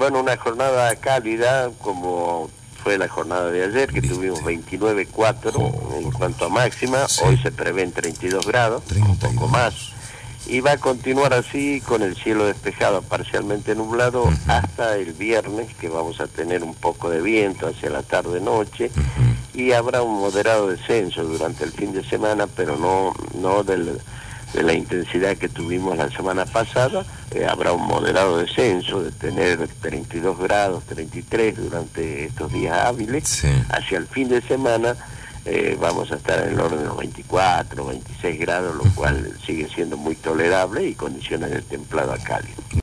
Bueno, una jornada cálida como fue la jornada de ayer, que tuvimos 29,4 en cuanto a máxima. Sí. Hoy se prevén 32 grados, 32. Un poco más. Y va a continuar así con el cielo despejado, parcialmente nublado, hasta el viernes, que vamos a tener un poco de viento hacia la tarde-noche, y habrá un moderado descenso durante el fin de semana, pero no de la intensidad que tuvimos la semana pasada. Habrá un moderado descenso de tener 32 grados, 33 durante estos días hábiles. Sí. Hacia el fin de semana vamos a estar en el orden de los 24, 26 grados, lo cual sigue siendo muy tolerable y condiciones de templado a cálido.